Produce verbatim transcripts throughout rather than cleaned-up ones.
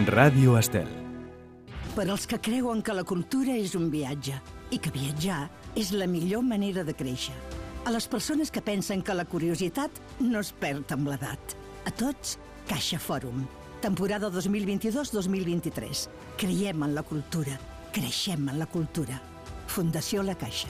Ràdio Estel. Per als que creuen que la cultura és un viatge i que viatjar és la millor manera de créixer. A les persones que pensen que la curiositat no es perd amb l'edat. A tots, Caixa Fòrum. Temporada dos mil vint-i-dos dos mil vint-i-tres. Creiem en la cultura. Creixem en la cultura. Fundació La Caixa.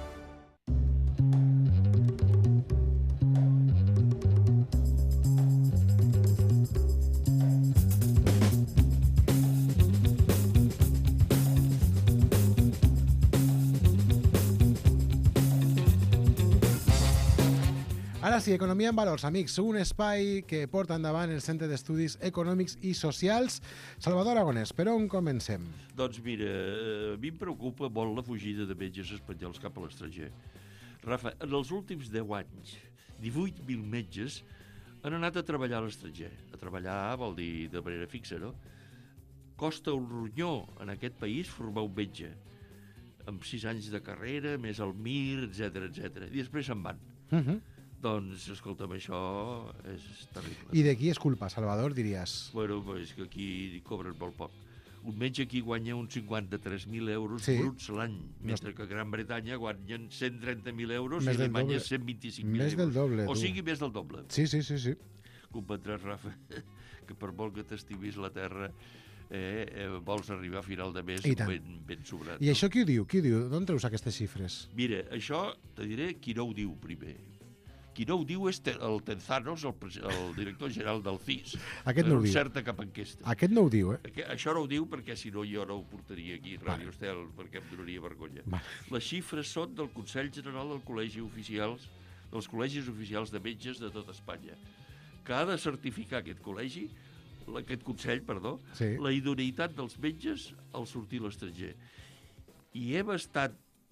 Ara sí, Economia en Valors, amics, un espai que porta endavant el Centre d'Estudis Econòmics i Socials. Salvador Aragonès, per on comencem? Doncs mira, a mi em preocupa molt la fugida de metges espanyols cap a l'estranger. Rafa, en els últims deu anys, divuit mil metges han anat a treballar a l'estranger. A treballar vol dir de manera fixa, no? Costa un ronyó en aquest país formar un metge, amb sis anys de carrera, més el M I R, etcètera, etcètera. I després se'n van. Uh -huh. Doncs, escolta'm, això és terrible. I de qui és culpa, Salvador, diries? Bueno, és que aquí cobren molt poc. Un metge aquí guanya uns cinquanta-tres mil euros sí. bruts l'any, mentre que a Gran Bretanya guanyen cent trenta mil euros més i Alemanya doble. cent vint-i-cinc mil més euros. Del doble, o tu. sigui, més del doble. Sí, sí, sí. sí. Comprendràs, Rafa, que per molt que t'estimis la terra, eh, eh, vols arribar a final de mes ben, ben sobrat. I no? Això qui ho diu? Qui ho diu? D'on treus aquestes xifres? Mira, això te diré qui no ho diu primer. Qui no ho diu és el Tenzanos, el, el director general del C I S. Aquest no ho diu. Certa cap enquesta. Aquest no ho diu, eh? Això no ho diu perquè, si no, jo no ho portaria aquí a Ràdio Estel, perquè em donaria vergonya. Vale. Les xifres són del Consell General del Col·legi Oficials, dels Col·legis Oficials de Metges de tot Espanya, que ha de certificar aquest col·legi, aquest Consell, perdó, sí. la idoneïtat dels metges al sortir a l'estranger. I hem estat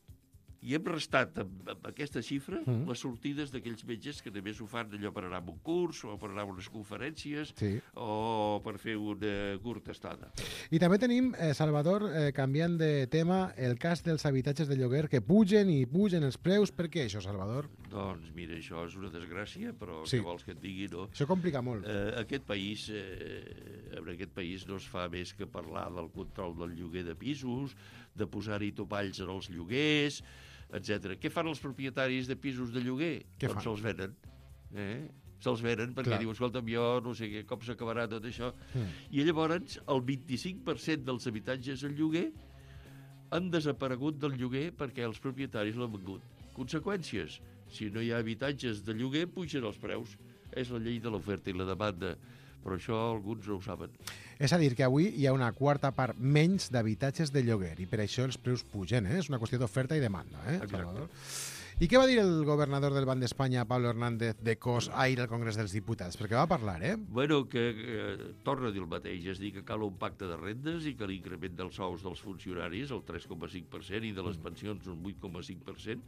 I hem restat amb, amb aquesta xifra mm. les sortides d'aquells metges que només ho fan allò per anar a un curs o per anar a unes conferències sí. o per fer una curta estada. I també tenim, eh, Salvador, eh, canviant de tema, el cas dels habitatges de lloguer que pugen i pugen els preus. Per què això, Salvador? Doncs mira, això és una desgràcia, però sí. què vols que et digui, no? Això complica molt. Eh, aquest país, eh, en aquest país no es fa més que parlar del control del lloguer de pisos, de posar-hi topalls en els lloguers, etcètera. Què fan els propietaris de pisos de lloguer? Què doncs fan? se'ls venen. Eh? Se'ls venen perquè Clar. diu, escolta'm, jo no sé què, com s'acabarà tot això. Mm. I llavors el vint-i-cinc per cent dels habitatges en lloguer han desaparegut del lloguer perquè els propietaris l'han vengut. Conseqüències, si no hi ha habitatges de lloguer, pugen els preus. És la llei de l'oferta i la demanda, però això alguns no ho saben. És a dir, que avui hi ha una quarta part menys d'habitatges de lloguer i per això els preus pugen, eh? És una qüestió d'oferta i demanda, eh? Exacte. I què va dir el governador del Banc d'Espanya, Pablo Hernández de Cos, ahir al Congrés dels Diputats? Perquè va parlar, eh? Bueno, que eh, torna a dir el mateix, és a dir, que cal un pacte de rendes i que l'increment dels sous dels funcionaris, el tres coma cinc per cent, i de les pensions un vuit coma cinc per cent,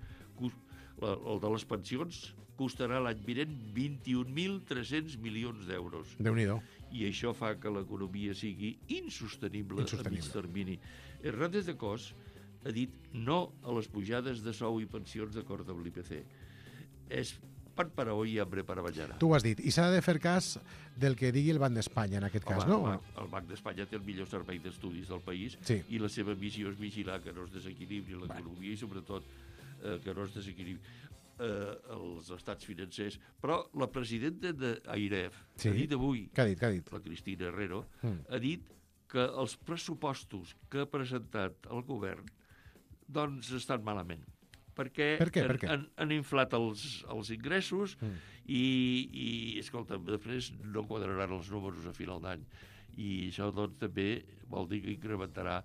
el de les pensions costarà l'any vinent vint-i-un mil tres-cents milions d'euros. Déu-n'hi-do. I això fa que l'economia sigui insostenible, insostenible. a mig termini. Hernández de Cos ha dit no a les pujades de sou i pensions d'acord amb l'I P C. És pan para hoy y hambre para mañana. Tu ho has dit. I s'ha de fer cas del que digui el Banc d'Espanya, en aquest cas, Home, no? El, el Banc d'Espanya té el millor servei d'estudis del país sí. i la seva missió és vigilar que no es desequilibri l'economia i, sobretot, eh, que no es desequilibri eh, els estats financers. Però la presidenta d'A I R E F sí. ha dit avui, què ha dit, què ha dit? la Cristina Herrero, mm. ha dit que els pressupostos que ha presentat el govern doncs estan malament. Perquè per què? Per què? Han, han inflat els, els ingressos mm. i, i, escolta, després no quadraran els números a final d'any. I això, doncs, també vol dir que incrementarà,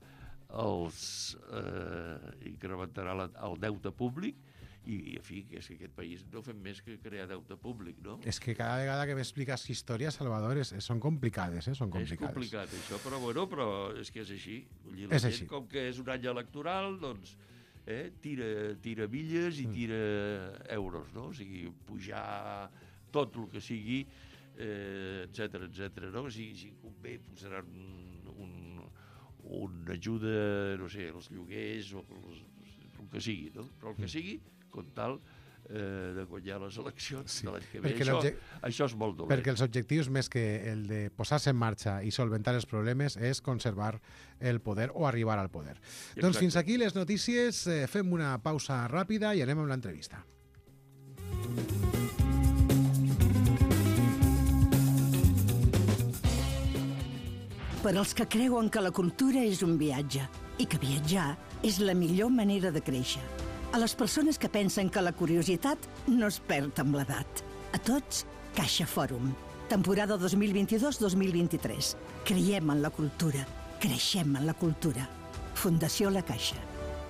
els, eh, incrementarà la, el deute públic i, en fi, que és que aquest país no fem més que crear deute públic, no? És que cada vegada que m'expliques històries, Salvador, és, són complicades, eh? Són complicades. És complicat, això, però, bueno, però és que és així. Vull dir, la és gent, així. Com que és un any electoral, doncs, eh, tira, tira milles i tira mm. euros, no? O sigui, pujar tot el que sigui, eh, etcètera, etcètera, no? Si, si convé, posaran un, un, una ajuda, no sé, als lloguers o els, el que sigui, no? Però el que sigui, com tal, eh, de guanyar les eleccions Sí, de l'any que ve. perquè Això, l'obje- això és molt dolent. Perquè els objectius, més que el de posar-se en marxa i solventar els problemes, és conservar el poder o arribar al poder. Exacte. Doncs fins aquí les notícies. Eh, fem una pausa ràpida i anem amb l'entrevista. Per als que creuen que la cultura és un viatge i que viatjar és la millor manera de créixer. A les persones que pensen que la curiositat no es perd amb l'edat. A tots, Caixa Fòrum. Temporada dos mil vint-i-dos dos mil vint-i-tres. Creiem en la cultura. Creixem en la cultura. Fundació La Caixa.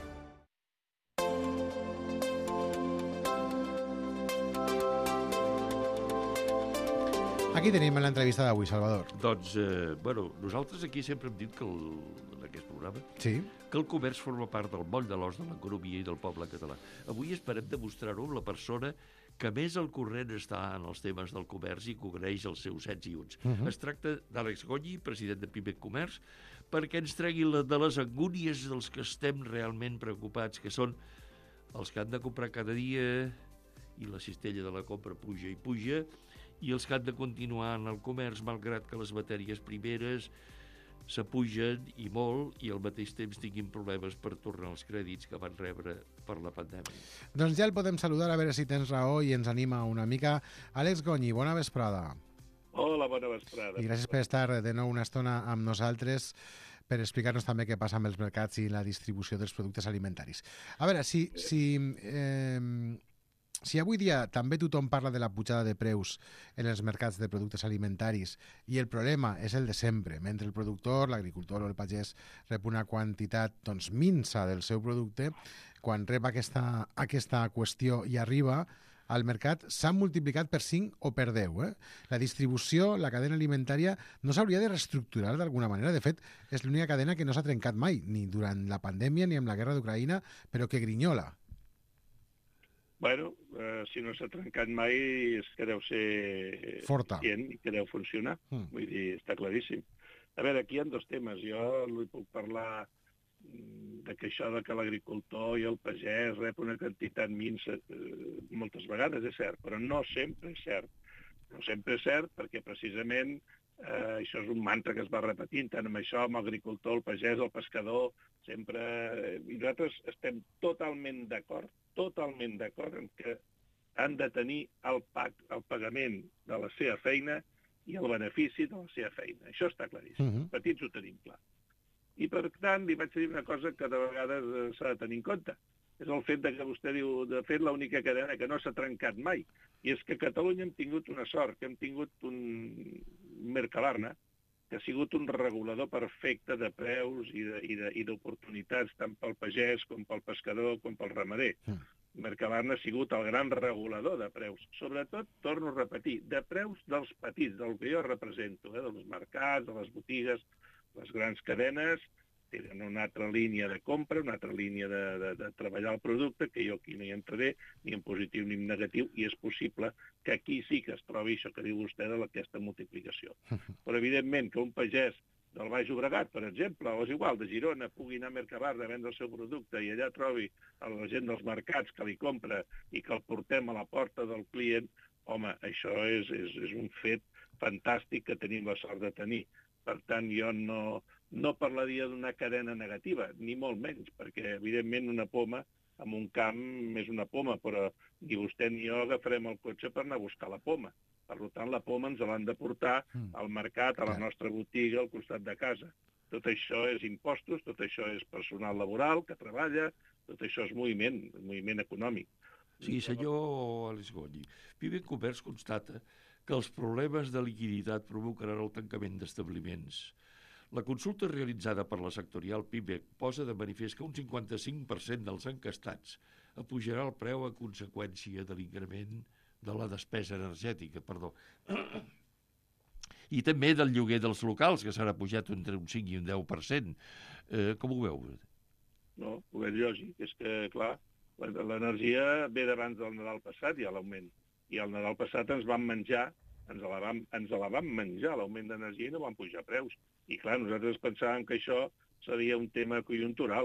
Aquí tenim l'entrevista d'avui, Salvador. Doncs, eh, bueno, nosaltres aquí sempre hem dit que el, en aquest programa Sí. que el comerç forma part del moll de l'os de l'economia i del poble català. Avui esperem demostrar-ho amb la persona que més al corrent està en els temes del comerç i cobreix els seus sets i uns. Uh -huh. Es tracta d'Àlex Gonyi, president de Pimec Comerç, perquè ens tregui la, de les angúnies dels que estem realment preocupats, que són els que han de comprar cada dia i la cistella de la compra puja i puja, i els que han de continuar en el comerç, malgrat que les matèries primeres s'apugen i molt i al mateix temps tinguin problemes per tornar els crèdits que van rebre per la pandèmia. Doncs ja el podem saludar, a veure si tens raó i ens anima una mica. Àlex Gonyi, bona vesprada. Hola, bona vesprada. I gràcies per estar de nou una estona amb nosaltres per explicar-nos també què passa amb els mercats i la distribució dels productes alimentaris. A veure, si, si, eh, si avui dia també tothom parla de la pujada de preus en els mercats de productes alimentaris i el problema és el de sempre, mentre el productor, l'agricultor o el pagès rep una quantitat doncs, minsa del seu producte, quan rep aquesta, aquesta qüestió i arriba al mercat s'han multiplicat per cinc o per deu. Eh? La distribució, la cadena alimentària, no s'hauria de reestructurar d'alguna manera. De fet, és l'única cadena que no s'ha trencat mai, ni durant la pandèmia ni amb la guerra d'Ucraïna, però que grinyola. Bueno, eh, si no s'ha trencat mai és que deu ser Forta. eficient i que deu funcionar. Mm. Vull dir, està claríssim. A veure, aquí hi ha dos temes. Jo li puc parlar mm, de que això de que l'agricultor i el pagès rep una quantitat minsa eh, moltes vegades és cert, però no sempre és cert. No sempre és cert perquè precisament eh, això és un mantra que es va repetint, tant amb això, amb l'agricultor, el pagès, el pescador, sempre... I nosaltres estem totalment d'acord, totalment d'acord en que han de tenir el, pag, el pagament de la seva feina i el benefici de la seva feina. Això està claríssim. Uh-huh. Petits ho tenim clar. I, per tant, li vaig dir una cosa que de vegades eh, s'ha de tenir en compte. És el fet de que vostè diu, de fet, l'única cadena que no s'ha trencat mai. I és que a Catalunya hem tingut una sort, que hem tingut un Mercabarna, que ha sigut un regulador perfecte de preus i de, i de, i d'oportunitats, tant pel pagès com pel pescador com pel ramader. Mm. Mercabarna ha sigut el gran regulador de preus. Sobretot, torno a repetir, de preus dels petits, del que jo represento, eh, dels mercats, de les botigues, les grans cadenes, tenen una altra línia de compra, una altra línia de, de, de treballar el producte, que jo aquí no hi entraré, ni en positiu ni en negatiu, i és possible que aquí sí que es trobi això que diu vostè de aquesta multiplicació. Però, evidentment, que un pagès del Baix Llobregat, per exemple, o és igual, de Girona, pugui anar a Mercabarna a vendre el seu producte i allà trobi a la gent dels mercats que li compra i que el portem a la porta del client, home, això és, és, és un fet fantàstic que tenim la sort de tenir. Per tant, jo no, no parlaria d'una cadena negativa, ni molt menys, perquè, evidentment, una poma en un camp és una poma, però ni vostè ni jo agafarem el cotxe per anar a buscar la poma. Per tant, la poma ens l'han de portar al mercat, a la nostra botiga, al costat de casa. Tot això és impostos, tot això és personal laboral que treballa, tot això és moviment, moviment econòmic. Sí, senyor Àlex Gonyi, Pimec Comerç constata que els problemes de liquiditat provocaran el tancament d'establiments. La consulta realitzada per la sectorial Pimec posa de manifest que un cinquanta-cinc per cent dels encastats apujarà el preu a conseqüència de l'increment de la despesa energètica, perdó. I també del lloguer dels locals, que s'ha pujat entre un cinc i un deu per cent. Eh, com ho veu? No, ho és lògic. És que, clar, l'energia ve d'abans del Nadal passat, ja l'augment. I el Nadal passat ens van menjar, ens la vam, ens la vam menjar, l'augment d'energia, i no van pujar preus. I, clar, nosaltres pensàvem que això seria un tema conjuntural.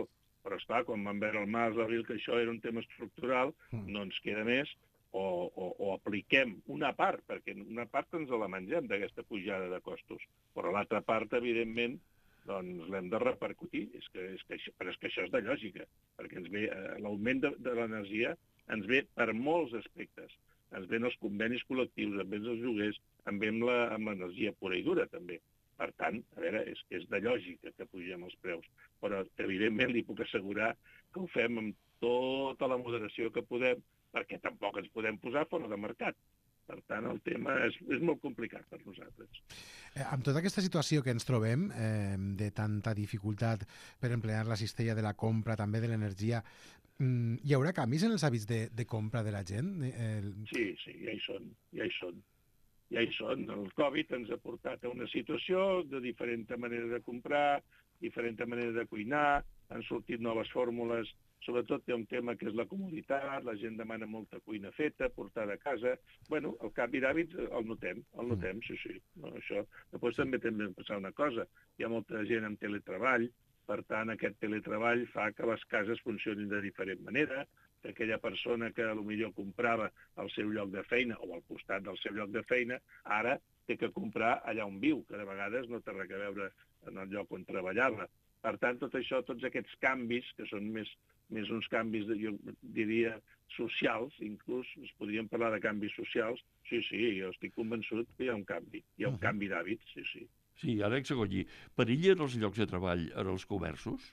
Però, esclar, quan vam veure el març, l'abril, que això era un tema estructural, no ens queda més, o, o, o apliquem una part, perquè una part ens la mengem d'aquesta pujada de costos, però l'altra part, evidentment, doncs l'hem de repercutir. És que, és que això, però és que això és de lògica, perquè ens ve eh, l'augment de, de l'energia ens ve per molts aspectes. Ens ven els convenis col·lectius, ens ven els lloguers, ens ven l'energia pura i dura, també. Per tant, a veure, és que és de lògica que pugem els preus, però evidentment li puc assegurar que ho fem amb tota la moderació que podem, perquè tampoc ens podem posar fora de mercat. Per tant, el tema és, és molt complicat per nosaltres. Eh, amb tota aquesta situació que ens trobem, eh, de tanta dificultat per emplear la cistella de la compra, també de l'energia, mm, hi haurà canvis en els hàbits de, de compra de la gent? Eh, el... Sí, sí, ja hi són, ja hi són. Ja hi són. El Covid ens ha portat a una situació de diferent manera de comprar, diferent manera de cuinar, han sortit noves fórmules, sobretot hi ha un tema que és la comoditat, la gent demana molta cuina feta, portada a casa. Bueno, el canvi d'hàbits el notem, el notem, sí, sí. No, això. Després també també passar una cosa, hi ha molta gent amb teletreball, per tant, aquest teletreball fa que les cases funcionin de diferent manera, que aquella persona que potser comprava al seu lloc de feina o al costat del seu lloc de feina, ara té que comprar allà on viu, que de vegades no té res a veure en el lloc on treballava. Per tant, tot això, tots aquests canvis, que són més, més uns canvis, de, jo diria, socials, inclús, es podríem parlar de canvis socials, sí, sí, jo estic convençut que hi ha un canvi, hi ha un uh-huh. canvi d'hàbits, sí, sí. Sí, Àlex Gonyí, perillen els llocs de treball en els comerços?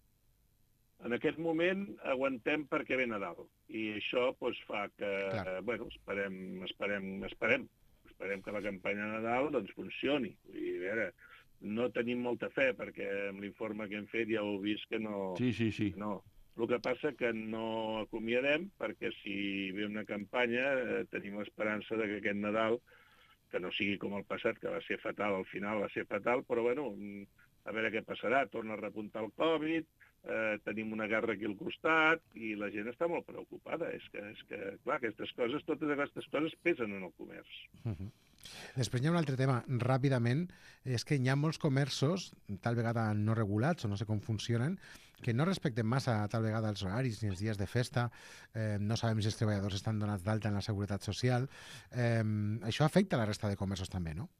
En aquest moment aguantem perquè ve Nadal i això doncs, fa que, eh, bueno, esperem, esperem, esperem, esperem que la campanya de Nadal doncs, funcioni. Vull dir, a veure, no tenim molta fe perquè amb l'informe que hem fet ja heu vist que no... Sí, sí, sí. No. El que passa que no acomiadem perquè si ve una campanya eh, tenim l'esperança de que aquest Nadal, que no sigui com el passat, que va ser fatal, al final va ser fatal, però bueno, a veure què passarà, torna a repuntar el Covid, Eh, tenim una guerra aquí al costat i la gent està molt preocupada. És que, és que clar, aquestes coses, totes aquestes coses pesen en el comerç. Uh-huh. Després hi ha un altre tema, ràpidament, és que hi ha molts comerços, tal vegada no regulats o no sé com funcionen, que no respecten massa tal vegada els horaris ni els dies de festa, eh, no sabem si els treballadors estan donats d'alta en la Seguretat Social. Eh, això afecta la resta de comerços també, no?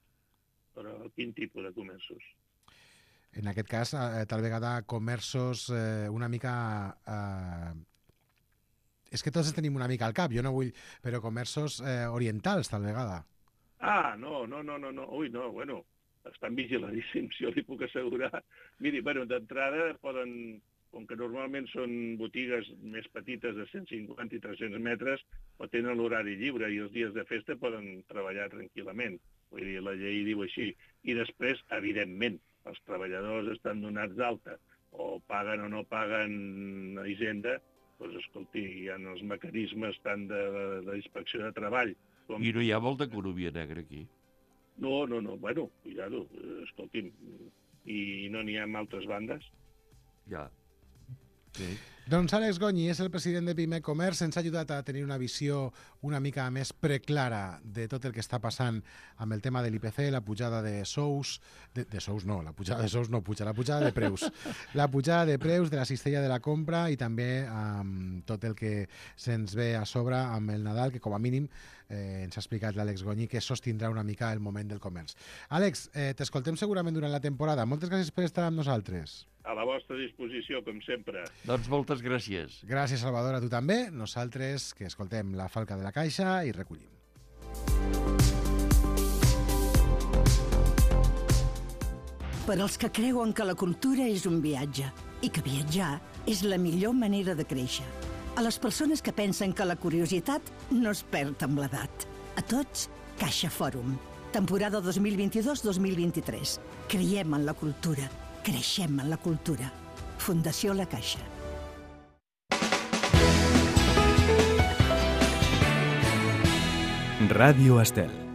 Però quin tipus de comerços? En aquest cas, eh, tal vegada comerços eh, una mica... Eh, és que tots tenim una mica al cap, jo no vull... Però comerços eh, orientals, tal vegada. Ah, no, no, no, no, no. Ui, no, bueno, estan vigiladíssims, jo li puc assegurar. Miri, bueno, d'entrada poden... Com que normalment són botigues més petites de cent cinquanta i tres-cents metres, o tenen l'horari lliure i els dies de festa poden treballar tranquil·lament. Vull dir, la llei diu així. I després, evidentment, els treballadors estan donats d'alta o paguen o no paguen a Hisenda, doncs, escolti, hi ha els mecanismes tant de, de, de inspecció de treball com... I no hi ha molta economia negra aquí? No, no, no, bueno, cuidado, escolti'm, i no n'hi ha en altres bandes? Ja. Sí. Doncs Àlex Gonyí és el president de Pimec Comerç, ens ha ajudat a tenir una visió una mica més preclara de tot el que està passant amb el tema de l'I P C, la pujada de sous, de, de sous no, la pujada de sous no puja, la pujada de preus, la pujada de preus de la cistella de la compra i també amb tot el que se'ns ve a sobre amb el Nadal, que com a mínim eh, ens ha explicat l'Àlex Gonyí que sostindrà una mica el moment del comerç. Àlex, eh, t'escoltem segurament durant la temporada. Moltes gràcies per estar amb nosaltres. A la vostra disposició, com sempre. Doncs moltes gràcies. Gràcies, Salvador, a tu també. Nosaltres, que escoltem La Falca de la Caixa i recollim. Per als que creuen que la cultura és un viatge i que viatjar és la millor manera de créixer. A les persones que pensen que la curiositat no es perd amb l'edat. A tots, Caixa Fòrum. Temporada dos mil vint-i-dos dos mil vint-i-tres. Creiem en la cultura. Creixem en la cultura. Fundació La Caixa. Ràdio Estel.